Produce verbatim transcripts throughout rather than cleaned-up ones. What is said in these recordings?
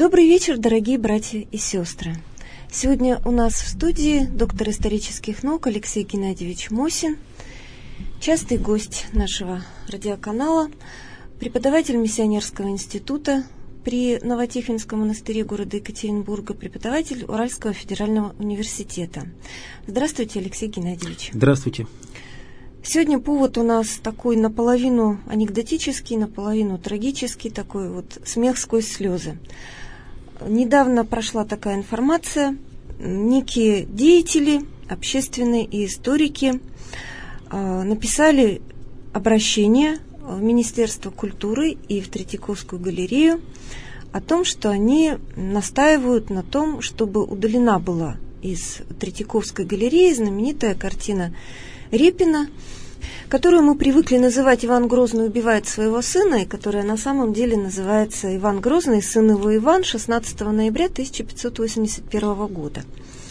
Добрый вечер, дорогие братья и сестры. Сегодня у нас в студии доктор исторических наук Алексей Геннадьевич Мосин, частый гость нашего радиоканала, преподаватель Миссионерского института при Новотихвинском монастыре города Екатеринбурга, преподаватель Уральского федерального университета. Здравствуйте, Алексей Геннадьевич. Здравствуйте. Сегодня повод у нас такой наполовину анекдотический, наполовину трагический, такой вот смех сквозь слезы. Недавно прошла такая информация. Некие деятели, общественные и историки э, написали обращение в Министерство культуры и в Третьяковскую галерею о том, что они настаивают на том, чтобы удалена была из Третьяковской галереи знаменитая картина Репина, которую мы привыкли называть «Иван Грозный убивает своего сына», и которая на самом деле называется «Иван Грозный, сын его Иван», шестнадцатого ноября тысяча пятьсот восемьдесят первого года.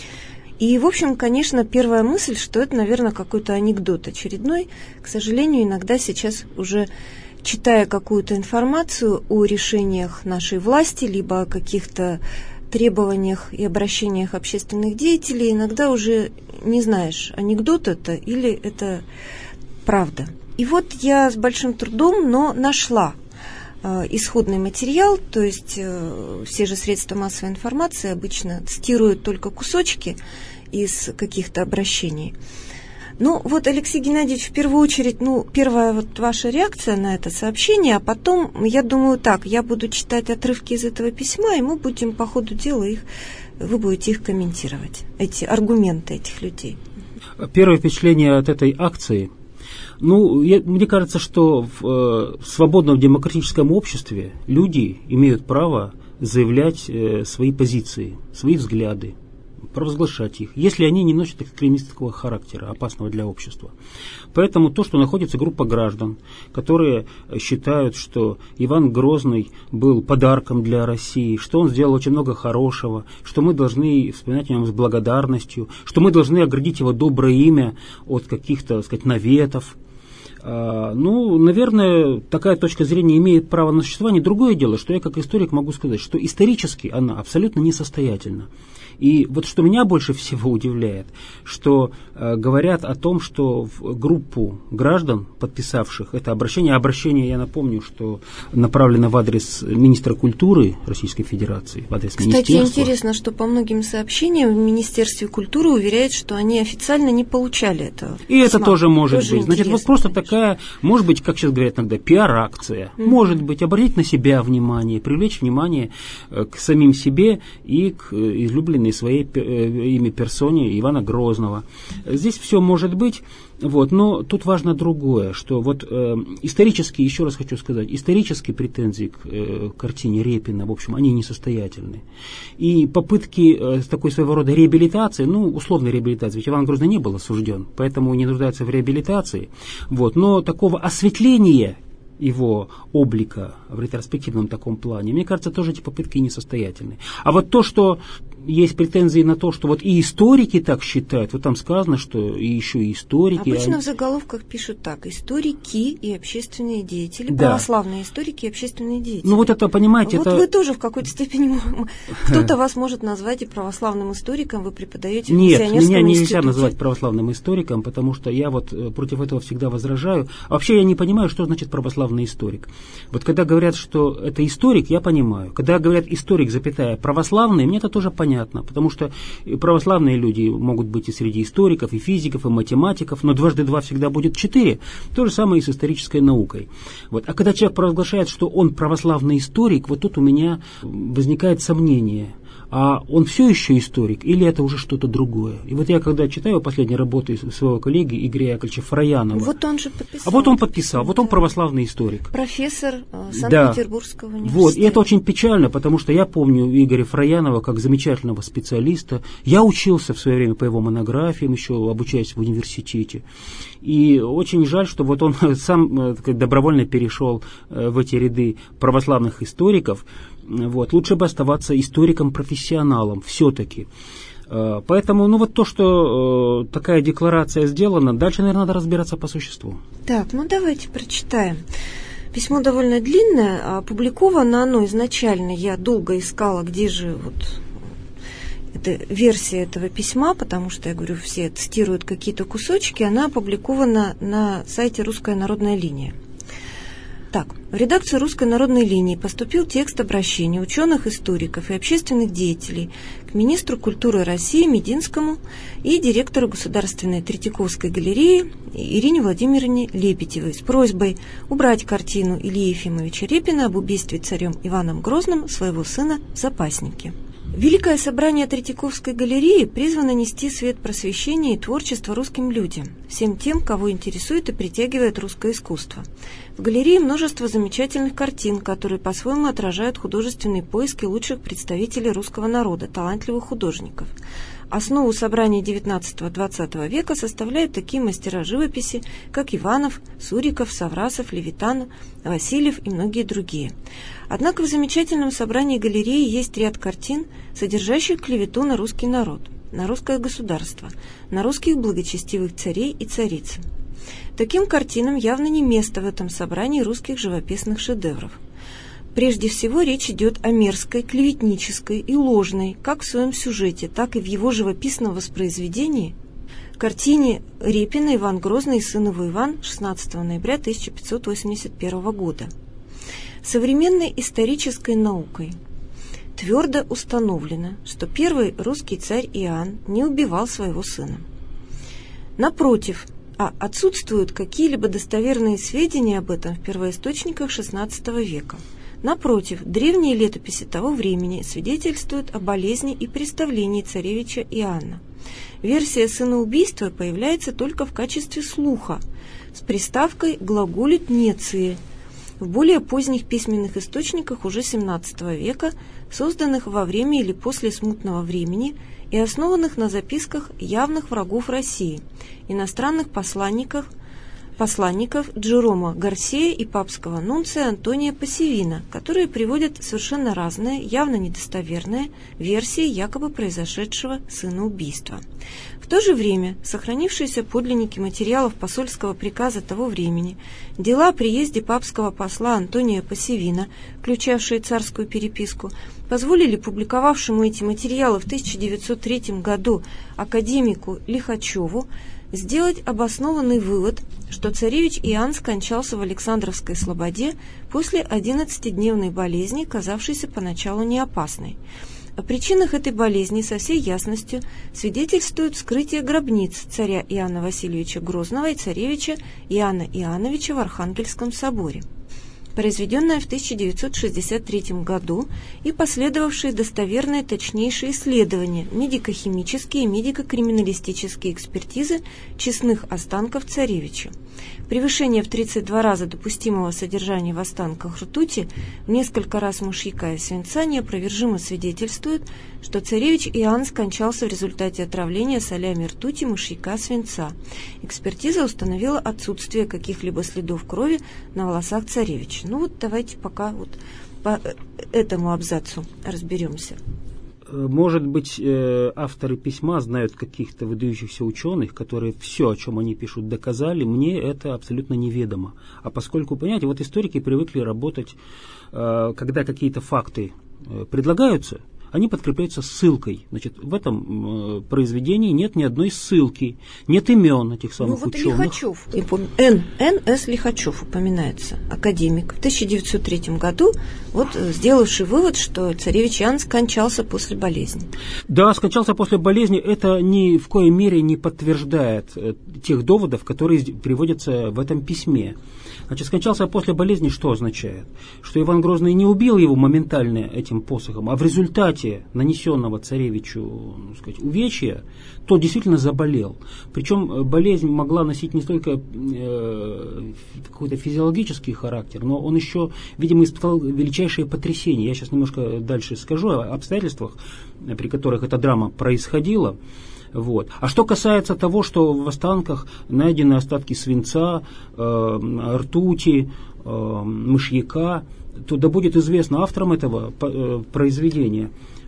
И, в общем, конечно, первая мысль, что это, наверное, какой-то анекдот очередной. К сожалению, иногда сейчас уже, читая какую-то информацию о решениях нашей власти, либо о каких-то требованиях и обращениях общественных деятелей, иногда уже не знаешь, анекдот это или это правда. И вот я с большим трудом, но нашла э, исходный материал, то есть э, все же средства массовой информации обычно цитируют только кусочки из каких-то обращений. Ну вот, Алексей Геннадьевич, в первую очередь, ну, первая вот ваша реакция на это сообщение, а потом, я думаю, так, я буду читать отрывки из этого письма, и мы будем по ходу дела их, вы будете их комментировать, эти аргументы этих людей. Первое впечатление от этой акции, ну, я, мне кажется, что в э, свободном демократическом обществе люди имеют право заявлять э, свои позиции, свои взгляды, провозглашать их, если они не носят экстремистского характера, опасного для общества. Поэтому то, что находится группа граждан, которые считают, что Иван Грозный был подарком для России, что он сделал очень много хорошего, что мы должны вспоминать о нем с благодарностью, что мы должны оградить его доброе имя от каких-то, так сказать, наветов. Ну, наверное, такая точка зрения имеет право на существование. Другое дело, что я как историк могу сказать, что исторически она абсолютно несостоятельна. И вот что меня больше всего удивляет, что э, говорят о том, что в группу граждан, подписавших это обращение, обращение, я напомню, что направлено в адрес министра культуры Российской Федерации, в адрес Кстати, министерства. Кстати, интересно, что по многим сообщениям в Министерстве культуры уверяют, что они официально не получали этого. И письма. Это тоже может тоже быть. Значит, вот просто конечно. такая, может быть, как сейчас говорят иногда, пиар-акция. Mm-hmm. Может быть, обратить на себя внимание, привлечь внимание к самим себе и к излюбленной своей ими персоне Ивана Грозного. Здесь все может быть, вот, но тут важно другое, что вот э, исторически, еще раз хочу сказать, исторические претензии к э, картине Репина, в общем, они несостоятельны. И попытки э, такой своего рода реабилитации, ну, условной реабилитации, ведь Иван Грозный не был осужден, поэтому не нуждается в реабилитации, вот, но такого осветления его облика в ретроспективном таком плане, мне кажется, тоже эти попытки несостоятельны. А вот то, что есть претензии на то, что вот и историки так считают, вот там сказано, что и еще и историки. Обычно они... в заголовках пишут так: историки и общественные деятели, да. православные историки и общественные деятели. Ну вот это, понимаете, вот это... вы тоже в какой-то степени, кто-то вас может назвать и православным историком, вы преподаете в Миссионерском институте. Нет, меня нельзя назвать православным историком, потому что я вот против этого всегда возражаю. А вообще я не понимаю, что значит православный историк. Вот когда говорят, что это историк, я понимаю. Когда говорят историк, запятая, православный, мне это тоже понятно. Потому что православные люди могут быть и среди историков, и физиков, и математиков, но дважды два всегда будет четыре. То же самое и с исторической наукой. Вот. А когда человек провозглашает, что он православный историк, вот тут у меня возникает сомнение. А он все еще историк или это уже что-то другое? И вот я когда читаю последние работы своего коллеги Игоря Яковлевича Фроянова. Вот он же подписал. А вот он подписал, вот он православный историк. Профессор Санкт-Петербургского да. университета. Вот, и это очень печально, потому что я помню Игоря Фроянова как замечательного специалиста. Я учился в свое время по его монографиям, еще обучаясь в университете. И очень жаль, что вот он сам добровольно перешел в эти ряды православных историков. Вот. Лучше бы оставаться историком-профессионалом все-таки. Поэтому, ну вот то, что э, такая декларация сделана, дальше, наверное, надо разбираться по существу. Так, ну давайте прочитаем. Письмо довольно длинное, опубликовано оно изначально. Я долго искала, где же вот эта версия этого письма, потому что, я говорю, все цитируют какие-то кусочки. Она опубликована на сайте «Русская народная линия». Так, в редакцию «Русской народной линии» поступил текст обращения ученых, историков и общественных деятелей к министру культуры России Мединскому и директору Государственной Третьяковской галереи Ирине Владимировне Лепетевой с просьбой убрать картину Ильи Ефимовича Репина об убийстве царем Иваном Грозным своего сына в запаснике. Великое собрание Третьяковской галереи призвано нести свет просвещения и творчества русским людям, всем тем, кого интересует и притягивает русское искусство. В галерее множество замечательных картин, которые по-своему отражают художественные поиски лучших представителей русского народа, талантливых художников. Основу собрания девятнадцатого-двадцатого века составляют такие мастера живописи, как Иванов, Суриков, Саврасов, Левитан, Васильев и многие другие. Однако в замечательном собрании галереи есть ряд картин, содержащих клевету на русский народ, на русское государство, на русских благочестивых царей и цариц. Таким картинам явно не место в этом собрании русских живописных шедевров. Прежде всего речь идет о мерзкой, клеветнической и ложной, как в своем сюжете, так и в его живописном воспроизведении, картине Репина «Иван Грозный и сын его Иван» шестнадцатого ноября тысяча пятьсот восемьдесят первого года. Современной исторической наукой твердо установлено, что первый русский царь Иоанн не убивал своего сына. Напротив, а отсутствуют какие-либо достоверные сведения об этом в первоисточниках шестнадцатого века. Напротив, древние летописи того времени свидетельствуют о болезни и представлении царевича Иоанна. Версия сыноубийства появляется только в качестве слуха, с приставкой «глаголит неции» в более поздних письменных источниках уже семнадцатого века, созданных во время или после смутного времени и основанных на записках явных врагов России, иностранных посланников, посланников Джерома Гарсея и папского нунция Антония Пассивина, которые приводят совершенно разные, явно недостоверные версии якобы произошедшего сыноубийства. В то же время сохранившиеся подлинники материалов посольского приказа того времени, дела о приезде папского посла Антония Пассивина, включавшие царскую переписку, позволили публиковавшему эти материалы в тысяча девятьсот третьем году академику Лихачеву сделать обоснованный вывод, что царевич Иоанн скончался в Александровской слободе после одиннадцатидневной болезни, казавшейся поначалу неопасной. О причинах этой болезни со всей ясностью свидетельствует вскрытие гробниц царя Иоанна Васильевича Грозного и царевича Иоанна Иоанновича в Архангельском соборе, произведенное в тысяча девятьсот шестьдесят третьем году и последовавшие достоверные точнейшие исследования, медико-химические и медико-криминалистические экспертизы честных останков царевича. Превышение в тридцать два раза допустимого содержания в останках ртути, в несколько раз мышьяка и свинца неопровержимо свидетельствует, что царевич Иоанн скончался в результате отравления солями ртути, мышьяка, свинца. Экспертиза установила отсутствие каких-либо следов крови на волосах царевича. Ну вот давайте пока вот по этому абзацу разберемся. Может быть, авторы письма знают каких-то выдающихся ученых, которые все, о чем они пишут, доказали. Мне это абсолютно неведомо. А поскольку, понимаете, вот историки привыкли работать, когда какие-то факты предлагаются, они подкрепляются ссылкой. Значит, в этом э, произведении нет ни одной ссылки, нет имен этих самых ну, вот ученых. Лихачев, Н. Н. С. Лихачев упоминается, академик, в тысяча девятьсот третьем году, вот, сделавший вывод, что царевич Иоанн скончался после болезни. Да, скончался после болезни, это ни в коей мере не подтверждает э, тех доводов, которые приводятся в этом письме. Значит, скончался после болезни что означает? Что Иван Грозный не убил его моментально этим посохом, а в результате нанесенного царевичу, ну, сказать, увечья, тот действительно заболел. Причем болезнь могла носить не столько э, какой-то физиологический характер, но он еще, видимо, испытал величайшее потрясение. Я сейчас немножко дальше скажу о обстоятельствах, при которых эта драма происходила. Вот. А что касается того, что в останках найдены остатки свинца, э, ртути, э, мышьяка, то да будет известно авторам этого э, произведения,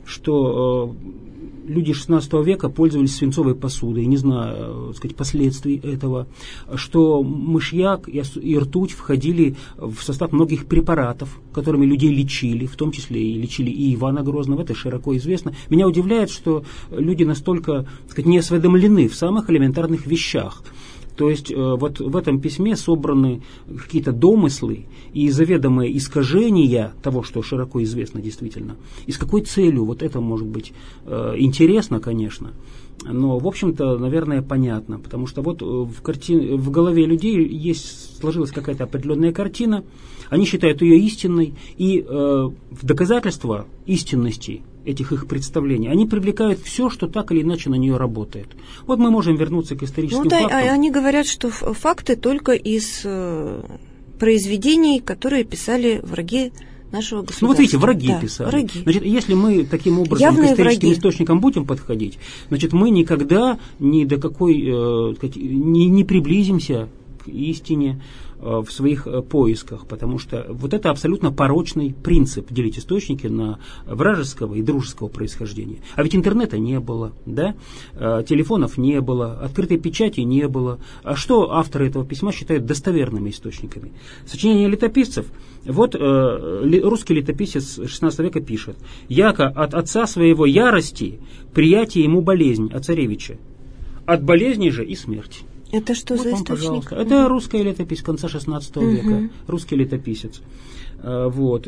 что э, люди шестнадцатого века пользовались свинцовой посудой, не знаю, так сказать, последствий этого, что мышьяк и, и ртуть входили в состав многих препаратов, которыми людей лечили, в том числе и лечили и Ивана Грозного, это широко известно. Меня удивляет, что люди настолько, так сказать, не осведомлены в самых элементарных вещах. То есть э, вот в этом письме собраны какие-то домыслы и заведомые искажения того, что широко известно действительно. И с какой целью, вот это может быть э, интересно, конечно, но, в общем-то, наверное, понятно, потому что вот в, карти... в голове людей есть, сложилась какая-то определенная картина, они считают ее истинной, и э, в доказательство истинности этих их представлений, они привлекают все, что так или иначе на нее работает. Вот мы можем вернуться к историческим ну, да, фактам. Они говорят, что факты только из э, произведений, которые писали враги нашего государства. Ну вот видите, враги да, писали. Враги. Значит, если мы таким образом Явные к историческим враги. источникам будем подходить, значит, мы никогда ни до какой, э, не, не приблизимся к истине в своих поисках, потому что вот это абсолютно порочный принцип делить источники на вражеского и дружеского происхождения. А ведь интернета не было, да? Телефонов не было, открытой печати не было. А что авторы этого письма считают достоверными источниками? Сочинение летописцев. Вот э, русский летописец шестнадцатого века пишет: «Яко от отца своего ярости приятие ему болезнь, от царевича, от болезни же и смерть». Это что вот за вам, источник? Пожалуйста. Это русская летопись конца шестнадцатого угу. века, русский летописец. Вот.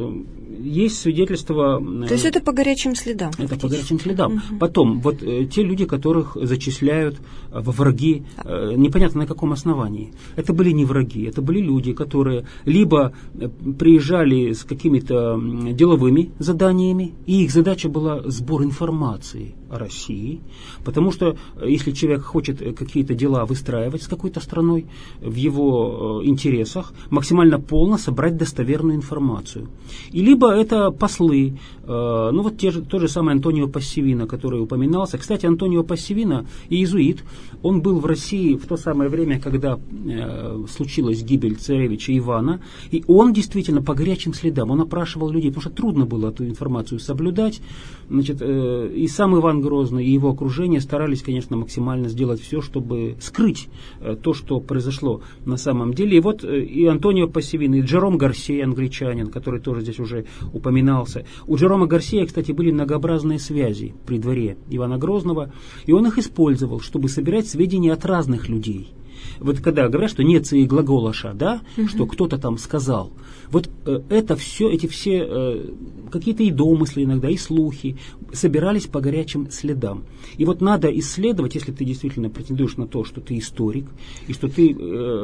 Есть свидетельства... То есть это по горячим следам? Это по горячим следам. Угу. Потом, вот те люди, которых зачисляют во враги, непонятно на каком основании. Это были не враги, это были люди, которые либо приезжали с какими-то деловыми заданиями, и их задача была сбор информации о России, потому что если человек хочет какие-то дела выстраивать с какой-то страной в его интересах, максимально полно собрать достоверную информацию. И либо это послы, э, ну вот те же, тот же самый Антонио Пассивино, который упоминался. Кстати, Антонио Пассивино, иезуит, он был в России в то самое время, когда э, случилась гибель царевича Ивана, и он действительно по горячим следам, он опрашивал людей, потому что трудно было эту информацию соблюдать. Значит, э, и сам Иван Грозный, и его окружение старались, конечно, максимально сделать все, чтобы скрыть э, то, что произошло на самом деле. И вот э, и Антонио Пассивино, и Джером Гарсия, англичанин, который тоже здесь уже упоминался. У Джерома Гарсия, кстати, были многообразные связи при дворе Ивана Грозного, и он их использовал, чтобы собирать сведения от разных людей. Вот когда говорят, что нет и глаголоша, да, uh-huh. что кто-то там сказал, вот э, это все, эти все э, какие-то и домыслы иногда, и слухи собирались по горячим следам. И вот надо исследовать, если ты действительно претендуешь на то, что ты историк, и что ты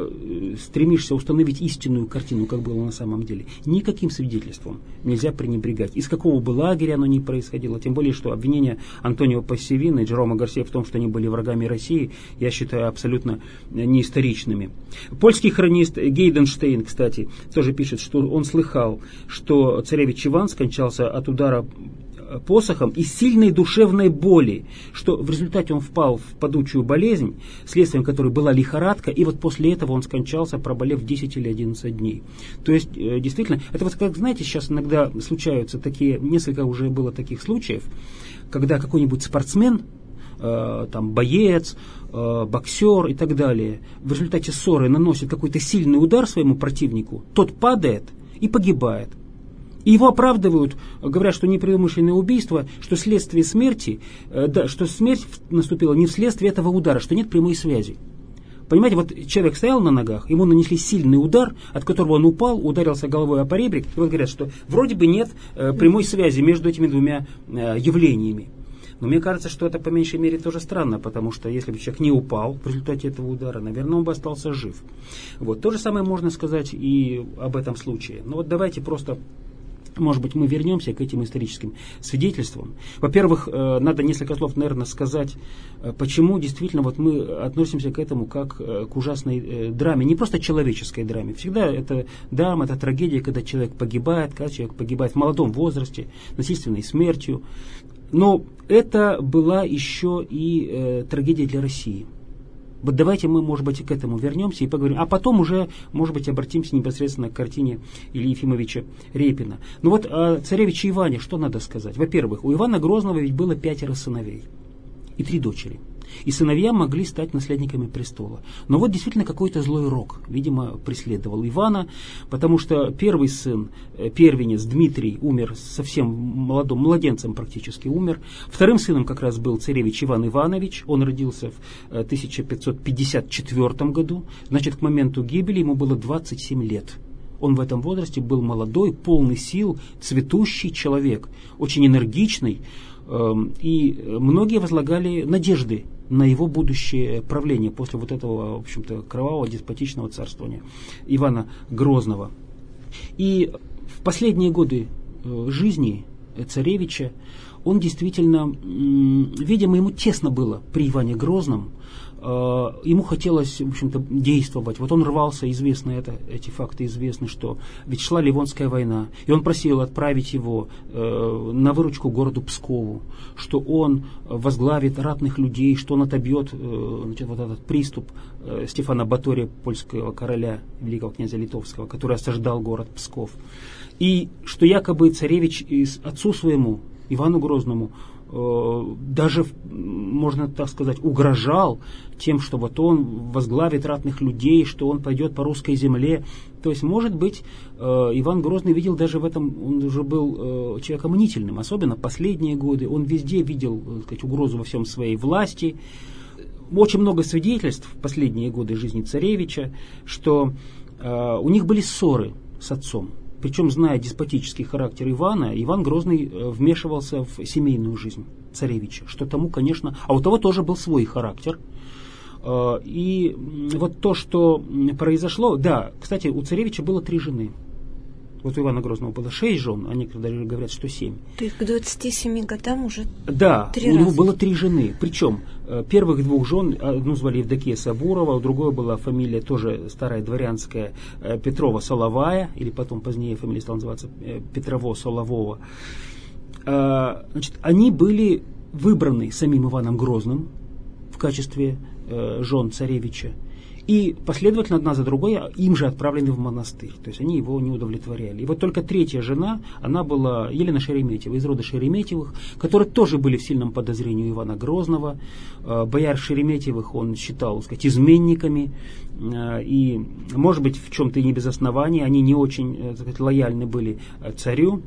э, стремишься установить истинную картину, как было на самом деле, никаким свидетельством нельзя пренебрегать. Из какого бы лагеря оно ни происходило, тем более, что обвинения Антонио Пассивино и Джерома Гарсия в том, что они были врагами России, я считаю абсолютно неисторичными. Польский хронист Гейденштейн, кстати, тоже пишет, что он слыхал, что царевич Иван скончался от удара посохом и сильной душевной боли, что в результате он впал в падучую болезнь, следствием которой была лихорадка, и вот после этого он скончался, проболев десять или одиннадцать дней. То есть, действительно, это вот, как знаете, сейчас иногда случаются такие, несколько уже было таких случаев, когда какой-нибудь спортсмен, э, там, боец, э, боксер и так далее, в результате ссоры наносит какой-то сильный удар своему противнику, тот падает и погибает. И его оправдывают, говорят, что непредумышленное убийство, что следствие смерти, э, да, что смерть наступила не вследствие этого удара, что нет прямой связи. Понимаете, вот человек стоял на ногах, ему нанесли сильный удар, от которого он упал, ударился головой о поребрик, и вот говорят, что вроде бы нет э, прямой связи между этими двумя э, явлениями. Но мне кажется, что это по меньшей мере тоже странно, потому что если бы человек не упал в результате этого удара, наверное, он бы остался жив. Вот. То же самое можно сказать и об этом случае. Но вот давайте просто... Может быть, мы вернемся к этим историческим свидетельствам. Во-первых, надо несколько слов, наверное, сказать, почему действительно вот мы относимся к этому как к ужасной драме. Не просто человеческой драме. Всегда это драма, это трагедия, когда человек погибает, когда человек погибает в молодом возрасте, насильственной смертью. Но это была еще и э, трагедия для России. Вот давайте мы, может быть, и к этому вернемся и поговорим. А потом уже, может быть, обратимся непосредственно к картине Ильи Ефимовича Репина. Ну вот о царевиче Иване что надо сказать? Во-первых, у Ивана Грозного ведь было пятеро сыновей и три дочери. И сыновья могли стать наследниками престола. Но вот действительно какой-то злой рок, видимо, преследовал Ивана, потому что первый сын, первенец Дмитрий, умер совсем молодым, младенцем практически умер. Вторым сыном как раз был царевич Иван Иванович, он родился в тысяча пятьсот пятьдесят четвёртом году, значит, к моменту гибели ему было двадцать семь лет. Он в этом возрасте был молодой, полный сил, цветущий человек, очень энергичный, и многие возлагали надежды на его будущее правление после вот этого, в общем-то, кровавого деспотичного царствования Ивана Грозного. И в последние годы жизни царевича он действительно, видимо, ему тесно было при Иване Грозном, ему хотелось, в общем-то, действовать. Вот он рвался, известно это, эти факты известны, что ведь шла Ливонская война, и он просил отправить его э, на выручку городу Пскову, что он возглавит ратных людей, что он отобьет э, значит, вот этот приступ э, Стефана Батория, польского короля, великого князя Литовского, который осаждал город Псков. И что якобы царевич из отцу своему, Ивану Грозному, даже, можно так сказать, угрожал тем, что вот он возглавит ратных людей, что он пойдет по русской земле. То есть, может быть, Иван Грозный видел даже в этом, он уже был человеком мнительным, особенно последние годы. Он везде видел, так сказать, угрозу во всем своей власти. Очень много свидетельств в последние годы жизни царевича, что у них были ссоры с отцом. Причем, зная деспотический характер Ивана, Иван Грозный вмешивался в семейную жизнь царевича, что тому, конечно... А у того тоже был свой характер. И вот то, что произошло... Да, кстати, у царевича было три жены. Вот у Ивана Грозного было шесть жен, а некоторые даже говорят, что семь. То есть к двадцати семи годам уже да, три у раза. него было три жены. Причем первых двух жен, одну звали Евдокия Сабурова, у другой была фамилия тоже старая дворянская Петрова-Соловая, или потом позднее фамилия стала называться Петрово-Солового. Значит, они были выбраны самим Иваном Грозным в качестве жен царевича. И последовательно одна за другой им же отправлены в монастырь. То есть они его не удовлетворяли. И вот только третья жена, она была Елена Шереметьева, из рода Шереметьевых, которые тоже были в сильном подозрении у Ивана Грозного. Бояр Шереметьевых он считал, так сказать, изменниками. И, может быть, в чем-то и не без оснований. Они не очень, так сказать, лояльны были царю.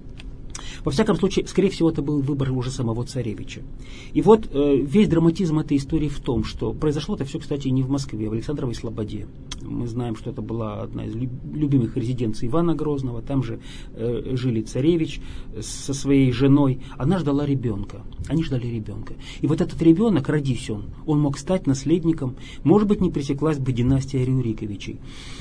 Во всяком случае, скорее всего, это был выбор уже самого царевича. И вот э, весь драматизм этой истории в том, что произошло это все, кстати, не в Москве, а в Александровой Слободе. Мы знаем, что это была одна из любимых резиденций Ивана Грозного. Там же э, жили царевич со своей женой. Она ждала ребенка. Они ждали ребенка. И вот этот ребенок, родись он, он мог стать наследником, может быть, не пресеклась бы династия Рюриковичей.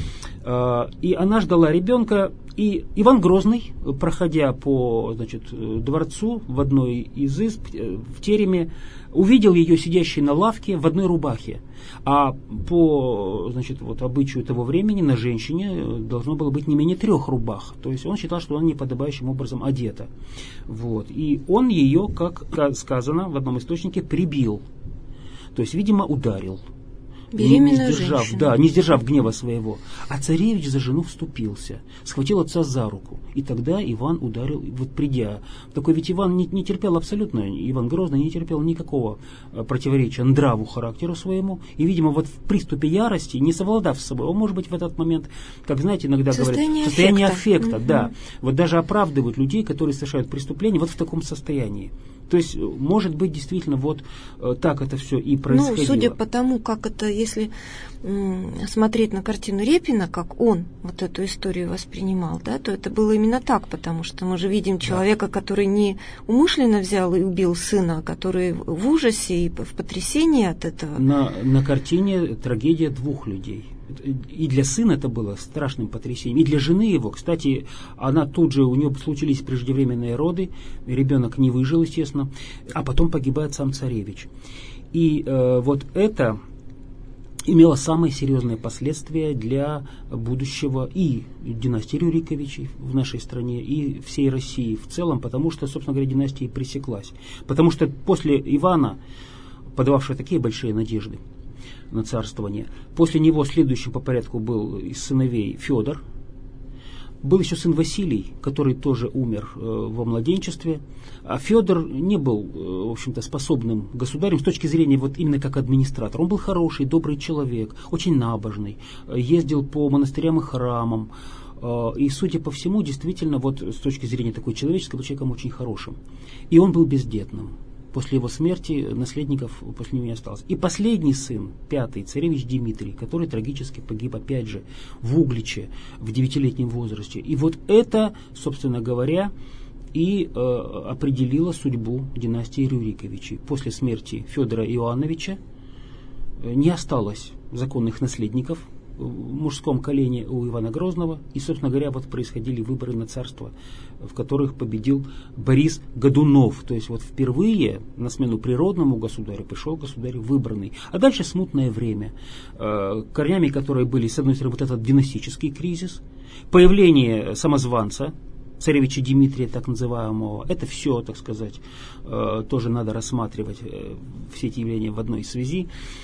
Э, и она ждала ребенка. И Иван Грозный, проходя по, значит, дворцу в одной из изб, в тереме, увидел ее сидящей на лавке в одной рубахе. А по, значит, вот, обычаю того времени на женщине должно было быть не менее трех рубах. То есть он считал, что она неподобающим образом одета. Вот. И он ее, как сказано в одном источнике, прибил. То есть, видимо, ударил. Беременную не сдержав, женщину. да, не сдержав гнева своего. А царевич за жену вступился, схватил отца за руку. И тогда Иван ударил, вот придя. Такой ведь Иван не, не терпел абсолютно, Иван Грозный не терпел никакого противоречия нраву, характеру своему. И, видимо, вот в приступе ярости, не совладав с собой, он, может быть, в этот момент, как, знаете, иногда состояние говорят, состояние аффекта, аффекта угу. Да. Вот даже оправдывают людей, которые совершают преступления вот в таком состоянии. То есть, может быть, действительно, вот э, так это все и происходило. Ну, судя по тому, как это, если м, смотреть на картину Репина, как он вот эту историю воспринимал, да, то это было именно так, потому что мы же видим человека, да. который не умышленно взял и убил сына, а который в ужасе и в потрясении от этого. На, на картине трагедия двух людей. И для сына это было страшным потрясением, и для жены его. Кстати, она тут же, у нее случились преждевременные роды, ребенок не выжил, естественно, а потом погибает сам царевич. И э, вот это имело самые серьезные последствия для будущего и династии Рюриковичей в нашей стране, и всей России в целом, потому что, собственно говоря, династия пресеклась. Потому что после Ивана, подававшего такие большие надежды, на царствование. После него следующим по порядку был из сыновей Федор. Был еще сын Василий, который тоже умер э, во младенчестве. А Федор не был, э, в общем-то, способным государем с точки зрения вот именно как администратор. Он был хороший, добрый человек, очень набожный, э, ездил по монастырям и храмам. Э, и, судя по всему, действительно, вот с точки зрения такой человеческой, был человеком очень хорошим. И он был бездетным. После его смерти наследников после него не осталось. И последний сын, пятый, царевич Дмитрий, который трагически погиб, опять же, в Угличе в девятилетнем возрасте. И вот это, собственно говоря, и э, определило судьбу династии Рюриковичей. После смерти Федора Иоанновича э, не осталось законных наследников в мужском колене у Ивана Грозного. И, собственно говоря, вот происходили выборы на царство, в которых победил Борис Годунов. То есть вот впервые на смену природному государю пришел государь выбранный. А дальше смутное время, э, корнями которой были, с одной стороны, вот этот династический кризис, появление самозванца, царевича Дмитрия, так называемого. Это все, так сказать, э, тоже надо рассматривать, э, все эти явления в одной связи.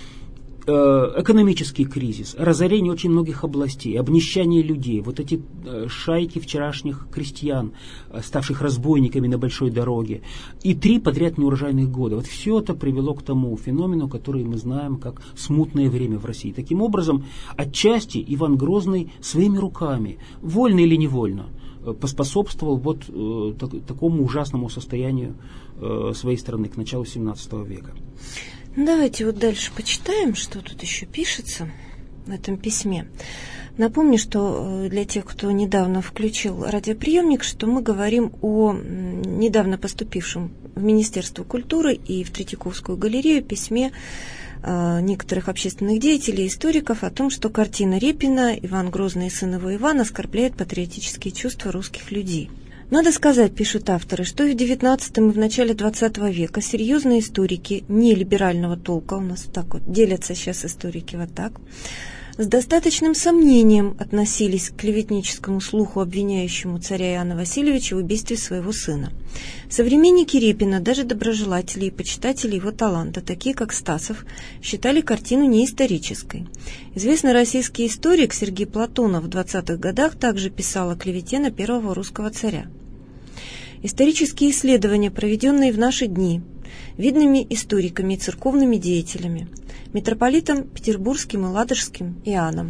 Экономический кризис, разорение очень многих областей, обнищание людей, вот эти шайки вчерашних крестьян, ставших разбойниками на большой дороге, и три подряд неурожайных года. Вот все это привело к тому феномену, который мы знаем как смутное время в России. Таким образом, отчасти Иван Грозный своими руками, вольно или невольно, поспособствовал вот э, так, такому ужасному состоянию э, своей страны к началу семнадцатого века. Давайте вот дальше почитаем, что тут еще пишется в этом письме. Напомню, что для тех, кто недавно включил радиоприемник, что мы говорим о недавно поступившем в Министерство культуры и в Третьяковскую галерею письме некоторых общественных деятелей и историков о том, что картина Репина «Иван Грозный и сын его Иван» оскорбляет патриотические чувства русских людей. Надо сказать, пишут авторы, что и в девятнадцатом и в начале двадцатого века серьезные историки не либерального толка, у нас так вот делятся сейчас историки вот так, с достаточным сомнением относились к клеветническому слуху, обвиняющему царя Иоанна Васильевича в убийстве своего сына. Современники Репина, даже доброжелатели и почитатели его таланта, такие как Стасов, считали картину неисторической. Известный российский историк Сергей Платонов в двадцатых годах также писал о клевете на первого русского царя. Исторические исследования, проведенные в наши дни видными историками и церковными деятелями, митрополитом Петербургским и Ладожским Иоанном,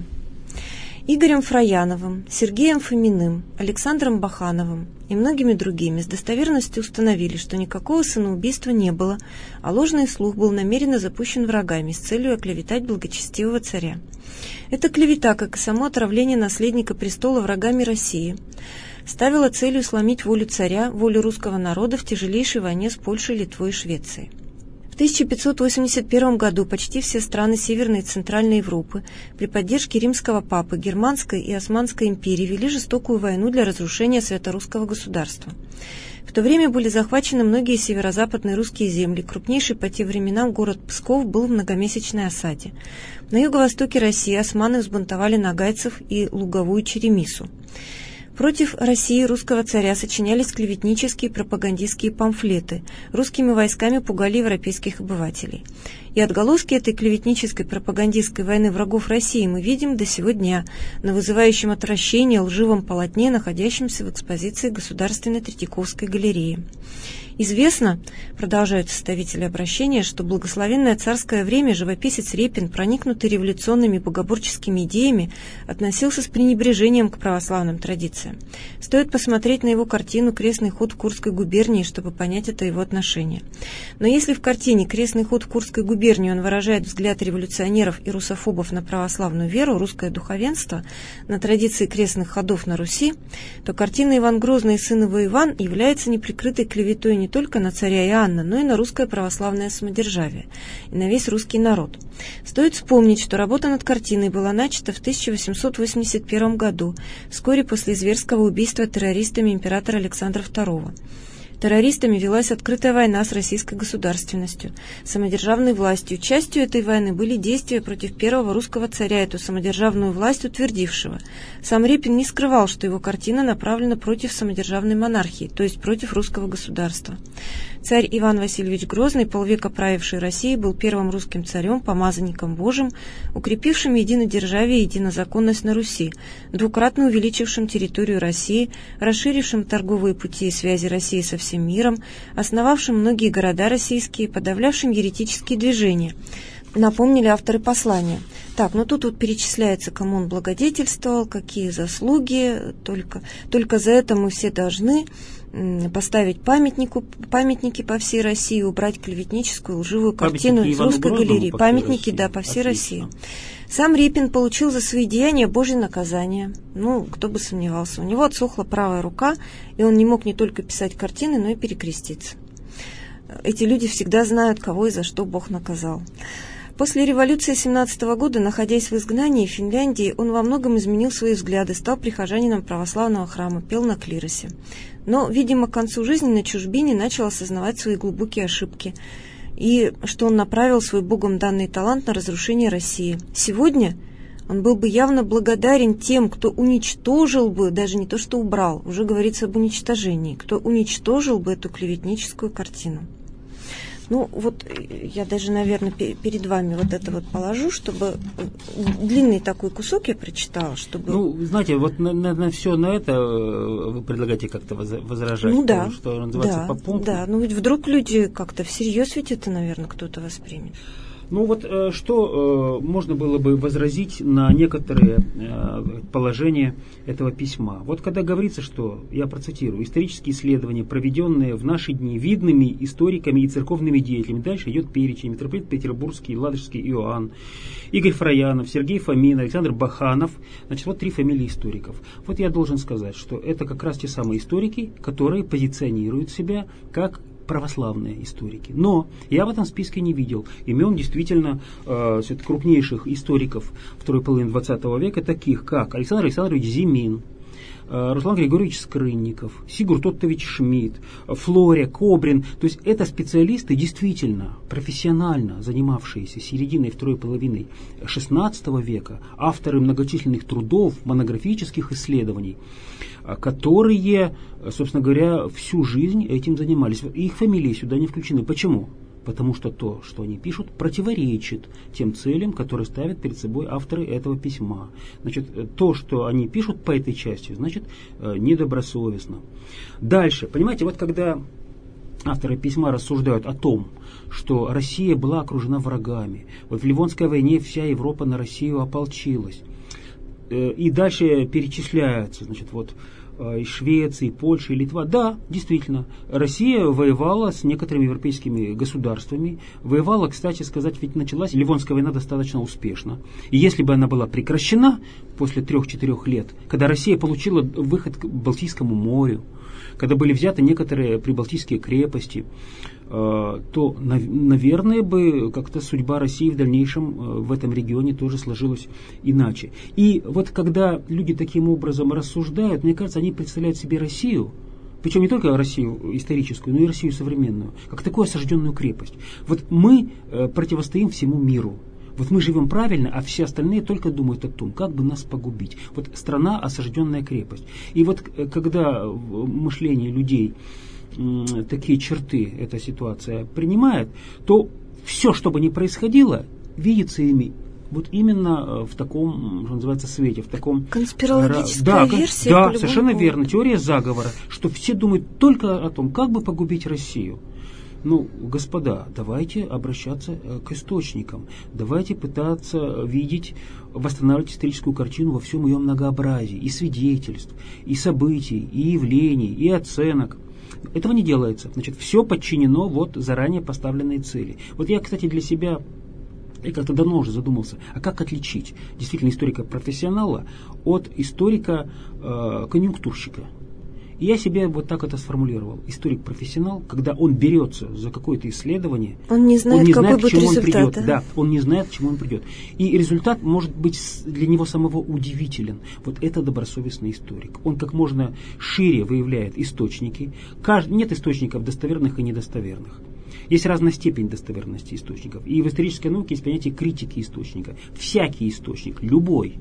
Игорем Фрояновым, Сергеем Фоминым, Александром Бахановым и многими другими с достоверностью установили, что никакого сыноубийства не было, а ложный слух был намеренно запущен врагами с целью оклеветать благочестивого царя. Эта клевета, как и само отравление наследника престола врагами России, ставила целью сломить волю царя, волю русского народа в тяжелейшей войне с Польшей, Литвой и Швецией. В тысяча пятьсот восемьдесят первом году почти все страны Северной и Центральной Европы при поддержке римского папы, Германской и Османской империи вели жестокую войну для разрушения святорусского государства. В то время были захвачены многие северо-западные русские земли. Крупнейший по тем временам город Псков был в многомесячной осаде. На юго-востоке России османы взбунтовали нагайцев и луговую Черемису. Против России русского царя сочинялись клеветнические пропагандистские памфлеты. Русскими войсками пугали европейских обывателей. И отголоски этой клеветнической пропагандистской войны врагов России мы видим до сего дня на вызывающем отвращение лживом полотне, находящемся в экспозиции Государственной Третьяковской галереи. Известно, продолжают составители обращения, что в благословенное царское время живописец Репин, проникнутый революционными богоборческими идеями, относился с пренебрежением к православным традициям. Стоит посмотреть на его картину «Крестный ход в Курской губернии», чтобы понять это его отношение. Но если в картине «Крестный ход в Курской губернии» он выражает взгляд революционеров и русофобов на православную веру, русское духовенство, на традиции крестных ходов на Руси, то картина «Иван Грозный и сын его Иван» является неприкрытой клеветой не только на царя Иоанна, но и на русское православное самодержавие, и на весь русский народ. Стоит вспомнить, что работа над картиной была начата в тысяча восемьсот восемьдесят первом году, вскоре после зверского убийства террористами императора Александра второго. Террористами велась открытая война с российской государственностью, самодержавной властью. Частью этой войны были действия против первого русского царя, эту самодержавную власть утвердившего. Сам Репин не скрывал, что его картина направлена против самодержавной монархии, то есть против русского государства. Царь Иван Васильевич Грозный, полвека правивший Россией, был первым русским царем, помазанником Божьим, укрепившим единодержавие и единозаконность на Руси, двукратно увеличившим территорию России, расширившим торговые пути и связи России со всем миром, основавшим многие города российские, подавлявшим еретические движения. Напомнили авторы послания. Так, ну тут вот перечисляется, кому он благодетельствовал, какие заслуги, только, только за это мы все должны поставить памятнику, памятники по всей России, убрать клеветническую лживую картину из русской галереи. Памятники, да, по всей России. Сам Репин получил за свои деяния Божье наказание. Ну, кто бы сомневался. У него отсохла правая рука, и он не мог не только писать картины, но и перекреститься. Эти люди всегда знают, кого и за что Бог наказал. После революции семнадцатого года, находясь в изгнании в Финляндии, он во многом изменил свои взгляды, стал прихожанином православного храма, пел на клиросе. Но, видимо, к концу жизни на чужбине начал осознавать свои глубокие ошибки и что он направил свой Богом данный талант на разрушение России. Сегодня он был бы явно благодарен тем, кто уничтожил бы, даже не то что убрал, уже говорится об уничтожении, кто уничтожил бы эту клеветническую картину. Ну, вот я даже, наверное, перед вами вот это вот положу, чтобы длинный такой кусок я прочитала, чтобы... Ну, знаете, вот на, на, на все на это вы предлагаете как-то возражать? Ну, да. Что называется, да, по пункту? Да, ну ведь вдруг люди как-то всерьез ведь это, наверное, кто-то воспримет. Ну вот э, что э, можно было бы возразить на некоторые э, положения этого письма. Вот когда говорится, что, я процитирую, исторические исследования, проведенные в наши дни видными историками и церковными деятелями, дальше идет перечень: митрополит Петербургский, Ладожский Иоанн, Игорь Фроянов, Сергей Фомин, Александр Баханов. Значит, вот три фамилии историков. Вот я должен сказать, что это как раз те самые историки, которые позиционируют себя как православные историки. Но я в этом списке не видел имен действительно э, крупнейших историков второй половины двадцатого века, таких как Александр Александрович Зимин, э, Руслан Григорьевич Скрынников, Сигурд Оттович Шмидт, Флория, Кобрин. То есть это специалисты, действительно профессионально занимавшиеся серединой второй половины шестнадцатого века, авторы многочисленных трудов, монографических исследований, которые, собственно говоря, всю жизнь этим занимались. Их фамилии сюда не включены. Почему? Потому что то, что они пишут, противоречит тем целям, которые ставят перед собой авторы этого письма. Значит, то, что они пишут по этой части, значит, недобросовестно. Дальше, понимаете, вот когда авторы письма рассуждают о том, что Россия была окружена врагами, вот в Ливонской войне вся Европа на Россию ополчилась, и дальше перечисляются, значит, вот и Швеция, и Польша, и Литва. Да, действительно, Россия воевала с некоторыми европейскими государствами. Воевала, кстати сказать, ведь началась Ливонская война достаточно успешно. И если бы она была прекращена после трех-четырех лет, когда Россия получила выход к Балтийскому морю, когда были взяты некоторые прибалтийские крепости, то, наверное, бы как-то судьба России в дальнейшем в этом регионе тоже сложилась иначе. И вот когда люди таким образом рассуждают, мне кажется, они представляют себе Россию, причем не только Россию историческую, но и Россию современную, как такую осажденную крепость. Вот мы противостоим всему миру. Вот мы живем правильно, а все остальные только думают о том, как бы нас погубить. Вот страна — осажденная крепость. И вот когда в мышлении людей такие черты эта ситуация принимает, то все, что бы ни происходило, видится ими вот именно в таком, что называется, свете, в таком... Конспирологическая да, версия. Да, совершенно верно. Теория заговора, что все думают только о том, как бы погубить Россию. Ну, господа, давайте обращаться к источникам, давайте пытаться видеть, восстанавливать историческую картину во всем ее многообразии, и свидетельств, и событий, и явлений, и оценок. Этого не делается. Значит, все подчинено вот заранее поставленной цели. Вот я, кстати, для себя, я как-то давно уже задумался, а как отличить действительно историка-профессионала от историка-конъюнктурщика? И я себе вот так это сформулировал. Историк-профессионал, когда он берется за какое-то исследование, он не знает, он не какой знает, будет к чему результат. он придет. Да, он не знает, к чему он придет. И результат может быть для него самого удивителен. Вот это добросовестный историк. Он как можно шире выявляет источники. Нет источников достоверных и недостоверных. Есть разная степень достоверности источников. И в исторической науке есть понятие критики источника. Всякий источник, любой,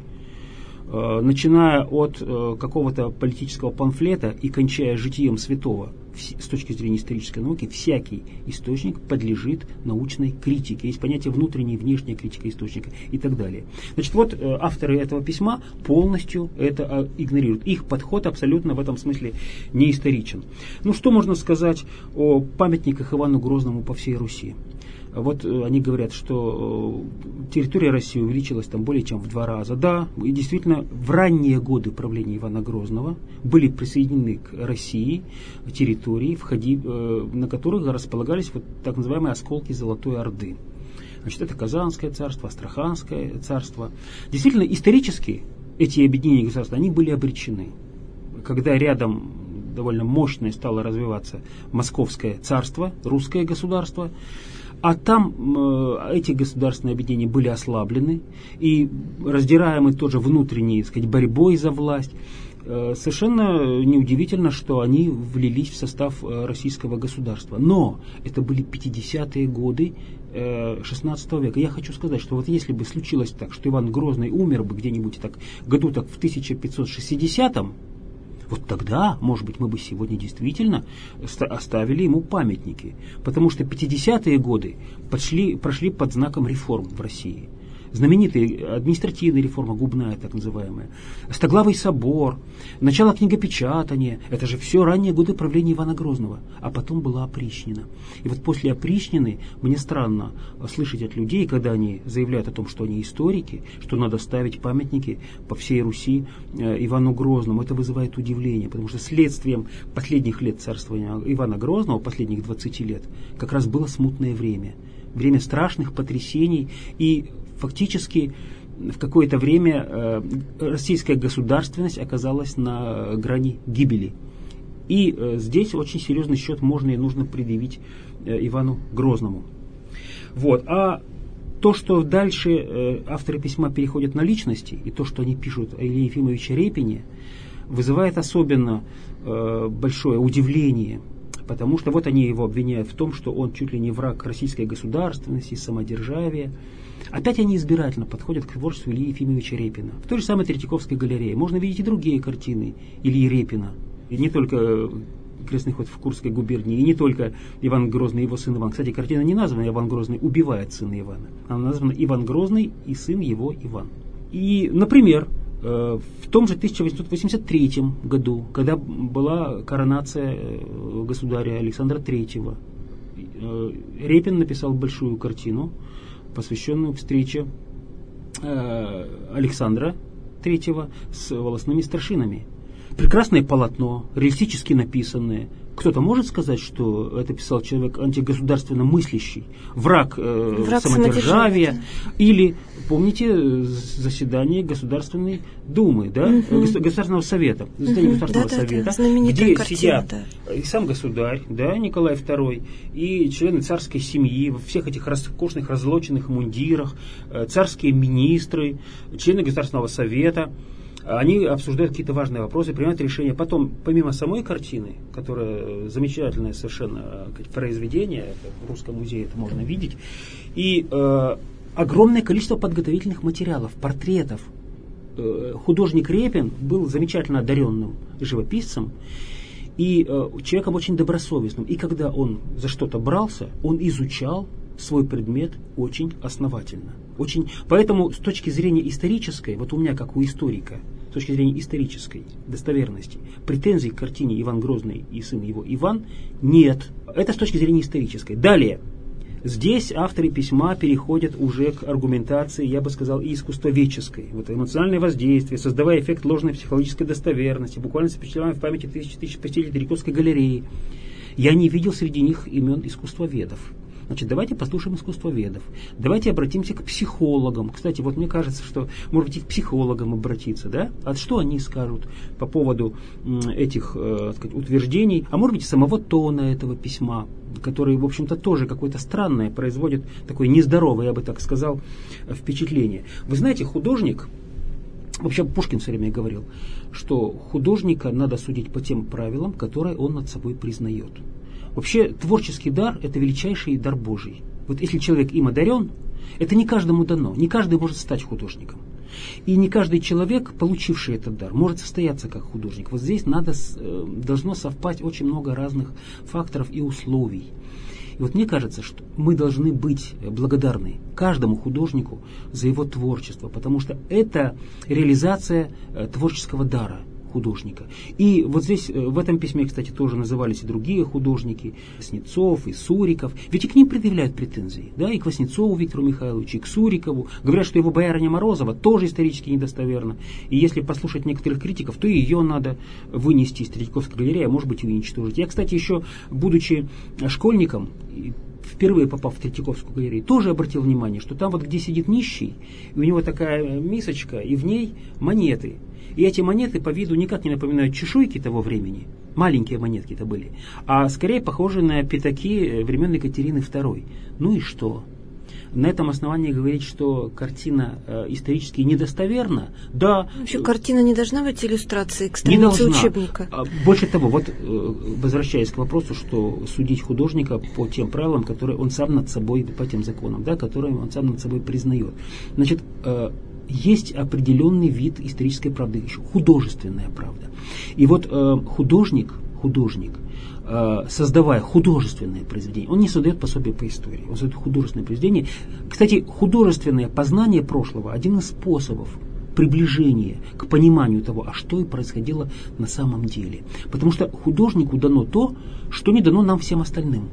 начиная от какого-то политического памфлета и кончая житием святого, с точки зрения исторической науки, всякий источник подлежит научной критике. Есть понятие внутренняя и внешняя критика источника и так далее. Значит, вот авторы этого письма полностью это игнорируют. Их подход абсолютно в этом смысле не историчен. Ну, что можно сказать о памятниках Ивану Грозному по всей Руси? Вот они говорят, что территория России увеличилась там более чем в два раза. Да, и действительно, в ранние годы правления Ивана Грозного были присоединены к России территории, входи, на которых располагались вот так называемые осколки Золотой Орды. Значит, это Казанское царство, Астраханское царство. Действительно, исторически эти объединения государств, они были обречены. Когда рядом довольно мощное стало развиваться Московское царство, русское государство, а там э, эти государственные объединения были ослаблены и раздираемы тоже внутренней, так сказать, борьбой за власть. Э, совершенно неудивительно, что они влились в состав э, российского государства. Но это были пятидесятые годы э, шестнадцатого века. Я хочу сказать, что вот если бы случилось так, что Иван Грозный умер бы где-нибудь так, году так в тысяча пятьсот шестидесятом, вот тогда, может быть, мы бы сегодня действительно оставили ему памятники. Потому что пятидесятые годы пошли, прошли под знаком реформ в России. Знаменитая административная реформа, губная так называемая, Стоглавый собор, начало книгопечатания, это же все ранние годы правления Ивана Грозного, а потом была опричнина. И вот после опричнины мне странно слышать от людей, когда они заявляют о том, что они историки, что надо ставить памятники по всей Руси Ивану Грозному. Это вызывает удивление, потому что следствием последних лет царствования Ивана Грозного, последних двадцати лет, как раз было смутное время. Время страшных потрясений, и фактически в какое-то время э, российская государственность оказалась на грани гибели. И э, здесь очень серьезный счет можно и нужно предъявить э, Ивану Грозному. Вот. А то, что дальше э, авторы письма переходят на личности, и то, что они пишут о Илье Ефимовиче Репине, вызывает особенно э, большое удивление. Потому что вот они его обвиняют в том, что он чуть ли не враг российской государственности, самодержавия. Опять они избирательно подходят к творчеству Ильи Ефимовича Репина. В той же самой Третьяковской галерее можно видеть и другие картины Ильи Репина. И не только «Крестный ход в Курской губернии», и не только Иван Грозный и его сын Иван. Кстати, картина не названа «Иван Грозный убивает сына Ивана». Она названа «Иван Грозный и сын его Иван». И, например, в том же тысяча восемьсот восемьдесят третьем году, когда была коронация государя Александра Третьего, Репин написал большую картину, посвященную встрече Александра Третьего с волосными старшинами. Прекрасное полотно, реалистически написанное. Кто-то может сказать, что это писал человек антигосударственно мыслящий, враг, э, враг самодержавия, или, помните, заседание Государственной Думы, да, угу. Государственного совета, заседание угу. Государственного да, совета, да, да. где картина, сидят да. и сам государь, да, Николай Второй, и члены царской семьи, во всех этих роскошных разлоченных мундирах, царские министры, члены Государственного совета. Они обсуждают какие-то важные вопросы, принимают решения. Потом, помимо самой картины, которая замечательное совершенно произведение, в Русском музее это можно видеть, и э, огромное количество подготовительных материалов, портретов. Э, художник Репин был замечательно одаренным живописцем и э, человеком очень добросовестным. И когда он за что-то брался, он изучал свой предмет очень основательно. Очень, поэтому с точки зрения исторической, вот у меня как у историка, с точки зрения исторической достоверности, претензий к картине «Иван Грозный и сын его Иван» нет. Это с точки зрения исторической. Далее. Здесь авторы письма переходят уже к аргументации, я бы сказал, и искусствоведческой. Вот эмоциональное воздействие, создавая эффект ложной психологической достоверности, буквально запечатлеваем в памяти тысяч тысяч посетителей Третьяковской галереи. Я не видел среди них имен искусствоведов. Значит, давайте послушаем искусствоведов, давайте обратимся к психологам. Кстати, вот мне кажется, что, может быть, и к психологам обратиться, да? А что они скажут по поводу этих, э, так сказать, утверждений, а может быть, и самого тона этого письма, который, в общем-то, тоже какое-то странное производит, такое нездоровое, я бы так сказал, впечатление. Вы знаете, художник, вообще Пушкин все время говорил, что художника надо судить по тем правилам, которые он над собой признает. Вообще, творческий дар – это величайший дар Божий. Вот если человек им одарен, это не каждому дано, не каждый может стать художником. И не каждый человек, получивший этот дар, может состояться как художник. Вот здесь надо, должно совпасть очень много разных факторов и условий. И вот мне кажется, что мы должны быть благодарны каждому художнику за его творчество, потому что это реализация творческого дара художника. И вот здесь, в этом письме, кстати, тоже назывались и другие художники, Васнецов и Суриков, ведь и к ним предъявляют претензии, да, и к Васнецову Виктору Михайловичу, и к Сурикову. Говорят, что его боярыня Морозова тоже исторически недостоверна. И если послушать некоторых критиков, то и ее надо вынести из Третьяковской галереи, а может быть и уничтожить. Я, кстати, еще, будучи школьником, впервые попав в Третьяковскую галерею, тоже обратил внимание, что там вот где сидит нищий, и у него такая мисочка, и в ней монеты. И эти монеты по виду никак не напоминают чешуйки того времени, маленькие монетки это были, а скорее похожи на пятаки времен Екатерины второй. Ну и что? На этом основании говорить, что картина э, исторически недостоверна, да. Вообще картина не должна быть иллюстрацией к странице учебника. Больше того, вот э, возвращаясь к вопросу, что судить художника по тем правилам, которые он сам над собой, по тем законам, да, которые он сам над собой признает. Значит, э, есть определенный вид исторической правды, еще художественная правда. И вот э, художник, художник, э, создавая художественное произведение, он не создает пособие по истории, он создает художественное произведение. Кстати, художественное познание прошлого – один из способов приближения к пониманию того, а что и происходило на самом деле. Потому что художнику дано то, что не дано нам всем остальным.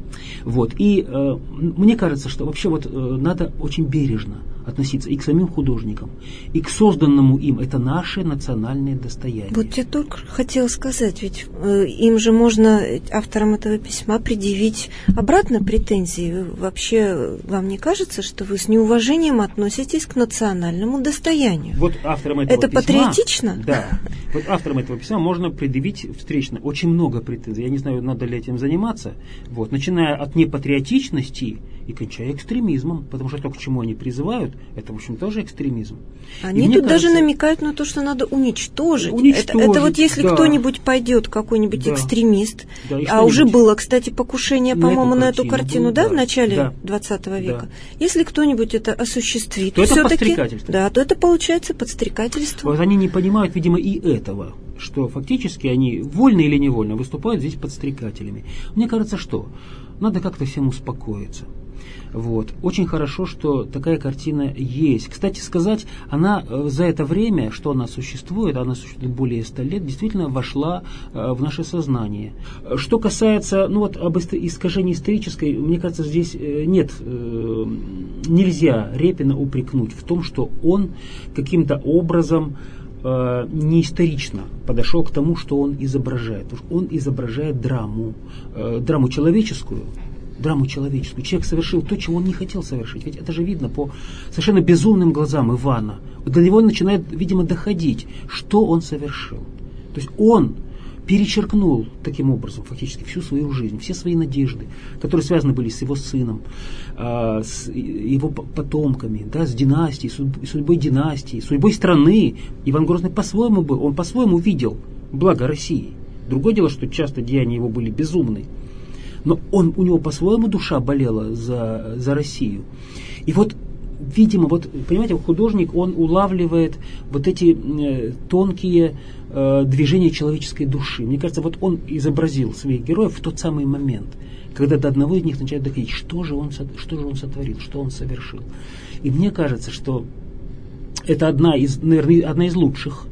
Вот. И э, мне кажется, что вообще вот, э, надо очень бережно относиться и к самим художникам, и к созданному им. Это наше национальное достояние. Вот я только хотела сказать, ведь э, им же можно, авторам этого письма, предъявить обратно претензии. Вообще, вам не кажется, что вы с неуважением относитесь к национальному достоянию? Вот авторам этого Это письма... Это патриотично? Да. Вот авторам этого письма можно предъявить встречно очень много претензий. Я не знаю, надо ли этим заниматься. Вот. Начиная от непатриотичности и кончая экстремизмом, потому что то, к чему они призывают, это, в общем, тоже экстремизм. Они тут кажется, даже намекают на то, что надо уничтожить. уничтожить это, это вот если да. кто-нибудь пойдет, какой-нибудь да. экстремист, да, а уже было, кстати, покушение, на по-моему, эту на эту картину, был, да, да, в начале да. двадцатого века. Да. Если кто-нибудь это осуществит, то это подстрекательство. Да, то это получается подстрекательство. Вот они не понимают, видимо, и этого, что фактически они, вольно или невольно, выступают здесь подстрекателями. Мне кажется, что надо как-то всем успокоиться. Вот. Очень хорошо, что такая картина есть. Кстати сказать, она за это время, что она существует, она существует более ста лет, действительно вошла в наше сознание. Что касается, ну вот, об искажении исторической, мне кажется, здесь нет, нельзя Репина упрекнуть в том, что он каким-то образом не исторично подошел к тому, что он изображает. Потому что он изображает драму, драму человеческую, драму человеческую. Человек совершил то, чего он не хотел совершить. Ведь это же видно по совершенно безумным глазам Ивана. До него начинает, видимо, доходить, что он совершил. То есть он перечеркнул таким образом фактически всю свою жизнь, все свои надежды, которые связаны были с его сыном, с его потомками, да, с династией, судьбой династии, судьбой страны. Иван Грозный по-своему был, он по-своему видел благо России. Другое дело, что часто деяния его были безумны. Но он, у него по-своему душа болела за, за Россию. И вот, видимо, вот, понимаете, художник, он улавливает вот эти э, тонкие э, движения человеческой души. Мне кажется, вот он изобразил своих героев в тот самый момент, когда до одного из них начинает доходить, что же он, что же он сотворил, что он совершил. И мне кажется, что это одна из, наверное, одна из лучших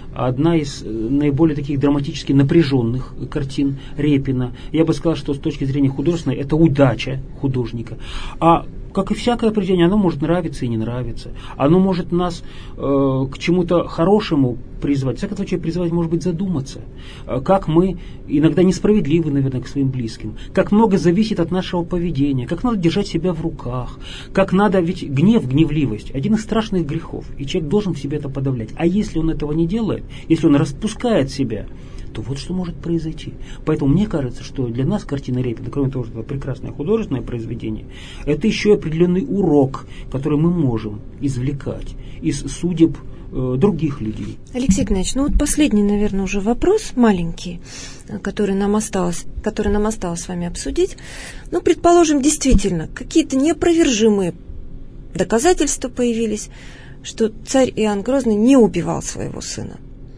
одна из наиболее таких драматически напряженных картин Репина. Я бы сказал, что с точки зрения художественной это удача художника. А как и всякое произведение, оно может нравиться и не нравиться. Оно может нас э, к чему-то хорошему призвать. В всяком случае, призвать, может быть, задуматься. Э, как мы иногда несправедливы, наверное, к своим близким. Как много зависит от нашего поведения. Как надо держать себя в руках. Как надо, ведь гнев, гневливость – один из страшных грехов. И человек должен в себе это подавлять. А если он этого не делает, если он распускает себя, то вот что может произойти. Поэтому мне кажется, что для нас картина Репина, кроме того, что это прекрасное художественное произведение, это еще и определенный урок, который мы можем извлекать из судеб э, других людей. Алексей Игнатьевич, ну вот последний, наверное, уже вопрос маленький, который нам осталось, который нам осталось с вами обсудить. Ну, предположим, действительно, какие-то неопровержимые доказательства появились, что царь Иоанн Грозный не убивал своего сына.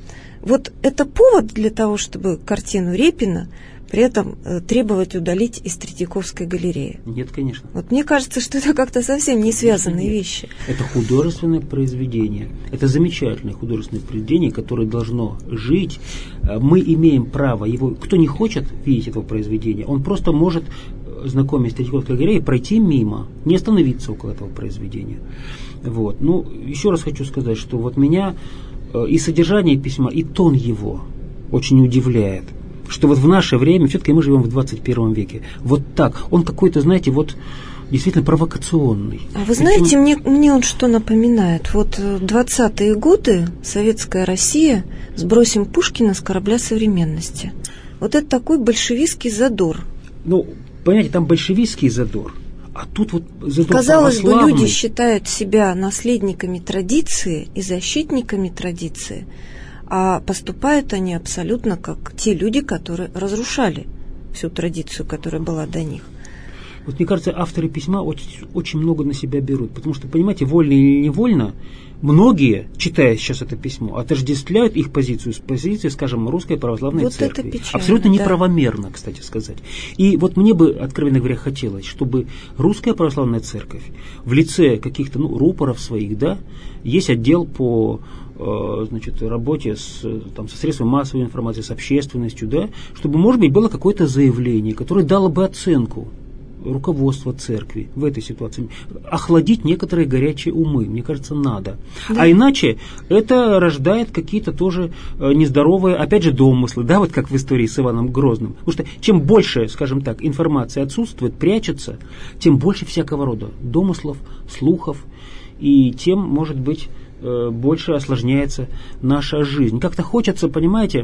Вот это повод для того, чтобы картину Репина при этом э, требовать удалить из Третьяковской галереи? Нет, конечно. Вот мне кажется, что это как-то совсем не связанные Нет. вещи. Это художественное произведение. Это замечательное художественное произведение, которое должно жить. Мы имеем право его... Кто не хочет видеть этого произведения, он просто может, знакомясь с Третьяковской галереей, пройти мимо, не остановиться около этого произведения. Вот. Ну, еще раз хочу сказать, что вот меня... И содержание письма, и тон его очень удивляет. Что вот в наше время, все-таки мы живем в двадцать первом веке, вот так, он какой-то, знаете, вот действительно провокационный. А вы знаете, Причем... мне, мне он что напоминает? Вот двадцатые годы, советская Россия, сбросим Пушкина с корабля современности. Вот это такой большевистский задор. Ну, понимаете, там большевистский задор. А тут вот задор Казалось бы, люди считают себя наследниками традиции и защитниками традиции, а поступают они абсолютно как те люди, которые разрушали всю традицию, которая была до них. Вот мне кажется, авторы письма очень, очень много на себя берут, потому что, понимаете, вольно или невольно, многие, читая сейчас это письмо, отождествляют их позицию с позицией, скажем, Русской Православной вот Церкви. Это печально, абсолютно да. неправомерно, кстати сказать. И вот мне бы, откровенно говоря, хотелось, чтобы Русская Православная Церковь в лице каких-то, ну, рупоров своих, да, есть отдел по э, значит, работе с, там, со средствами массовой информации, с общественностью, да, чтобы, может быть, было какое-то заявление, которое дало бы оценку руководство церкви в этой ситуации, охладить некоторые горячие умы, мне кажется, надо. Да. А иначе это рождает какие-то тоже нездоровые, опять же, домыслы, да, вот как в истории с Иваном Грозным. Потому что чем больше, скажем так, информации отсутствует, прячется, тем больше всякого рода домыслов, слухов, и тем, может быть, больше осложняется наша жизнь. Как-то хочется, понимаете,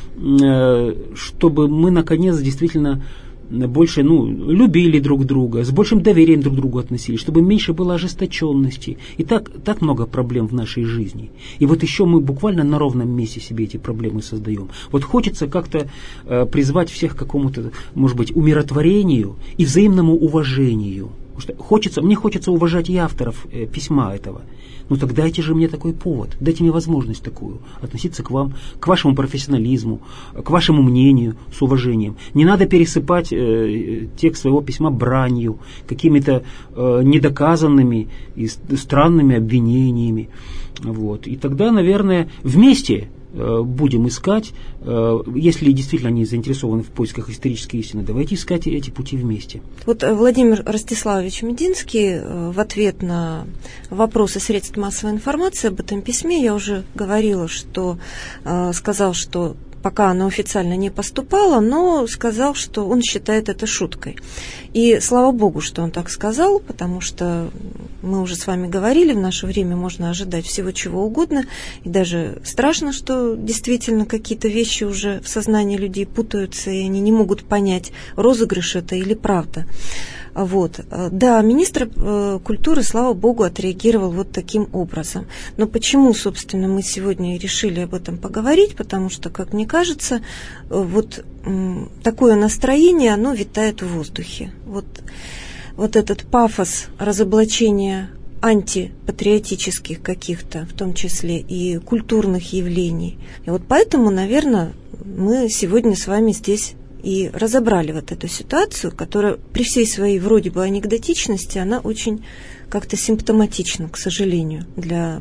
чтобы мы, наконец, действительно больше, ну, любили друг друга, с большим доверием друг к другу относились, чтобы меньше было ожесточенности. И так, так много проблем в нашей жизни. И вот еще мы буквально на ровном месте себе эти проблемы создаем. Вот хочется как-то э, призвать всех к какому-то, может быть, умиротворению и взаимному уважению. Потому что хочется, мне хочется уважать и авторов э, письма этого. Ну так дайте же мне такой повод, дайте мне возможность такую, относиться к вам, к вашему профессионализму, к вашему мнению с уважением. Не надо пересыпать э, текст своего письма бранью, какими-то э, недоказанными и странными обвинениями. Вот. И тогда, наверное, вместе э, будем искать, э, если действительно они заинтересованы в поисках исторической истины, давайте искать эти пути вместе. Вот Владимир Ростиславович Мединский э, в ответ на вопросы средств массовой информации об этом письме, я уже говорила, что э, сказал, что пока оно официально не поступало, но сказал, что он считает это шуткой. И слава богу, что он так сказал, потому что мы уже с вами говорили, в наше время можно ожидать всего чего угодно, и даже страшно, что действительно какие-то вещи уже в сознании людей путаются, и они не могут понять, розыгрыш это или правда. Вот. Да, министр э, культуры, слава богу, отреагировал вот таким образом. Но почему, собственно, мы сегодня решили об этом поговорить? Потому что, как мне кажется, вот э, такое настроение, оно витает в воздухе. Вот, вот этот пафос разоблачения антипатриотических каких-то, в том числе и культурных явлений. И вот поэтому, наверное, мы сегодня с вами здесь и разобрали вот эту ситуацию, которая при всей своей вроде бы анекдотичности, она очень как-то симптоматична, к сожалению, для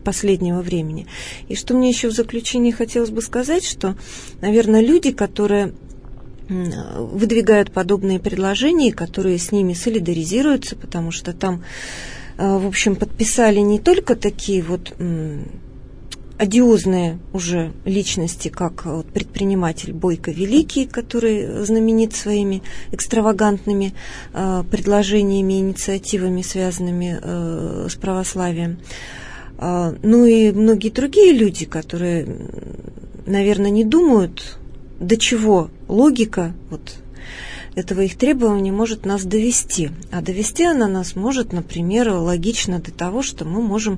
последнего времени. И что мне еще в заключении хотелось бы сказать, что, наверное, люди, которые выдвигают подобные предложения, которые с ними солидаризируются, потому что там, в общем, подписали не только такие вот одиозные уже личности, как вот предприниматель Бойко Великий, который знаменит своими экстравагантными э, предложениями, инициативами, связанными э, с православием. Э, ну и многие другие люди, которые, наверное, не думают, до чего логика вот этого их требования может нас довести. А довести она нас может, например, логично до того, что мы можем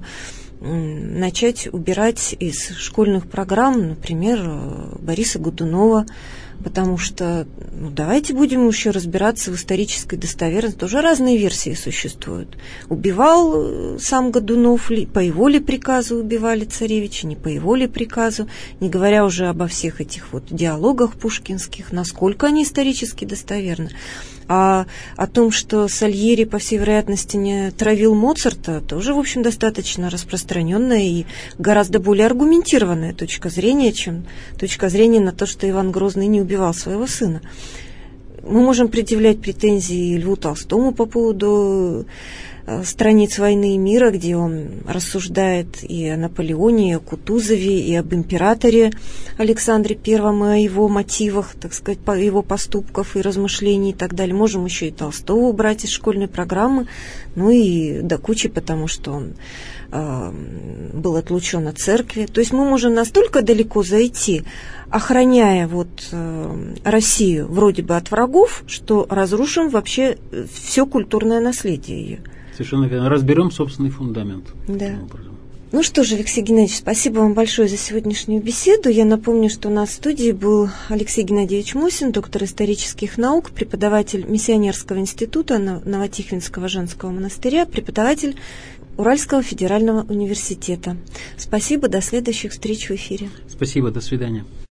начать убирать из школьных программ, например, Бориса Годунова, потому что, ну, давайте будем еще разбираться в исторической достоверности. Тоже разные версии существуют. Убивал сам Годунов, ли, по его ли приказу убивали царевича, не по его ли приказу, не говоря уже обо всех этих вот диалогах пушкинских, насколько они исторически достоверны. А о том, что Сальери, по всей вероятности, не травил Моцарта, тоже, в общем, достаточно распространенная и гораздо более аргументированная точка зрения, чем точка зрения на то, что Иван Грозный не убивал своего сына. Мы можем предъявлять претензии Льву Толстому по поводу страниц «Войны и мира», где он рассуждает и о Наполеоне, и о Кутузове, и об императоре Александре Первом, и о его мотивах, так сказать, по его поступках и размышлений и так далее. Можем еще и Толстого убрать из школьной программы, ну и до кучи, потому что он э, был отлучен от церкви. То есть мы можем настолько далеко зайти, охраняя вот э, Россию вроде бы от врагов, что разрушим вообще все культурное наследие ее. Совершенно верно. Разберем собственный фундамент. Да. Ну что же, Алексей Геннадьевич, спасибо вам большое за сегодняшнюю беседу. Я напомню, что у нас в студии был Алексей Геннадьевич Мосин, доктор исторических наук, преподаватель Миссионерского института Новотихвинского женского монастыря, преподаватель Уральского федерального университета. Спасибо, до следующих встреч в эфире. Спасибо, до свидания.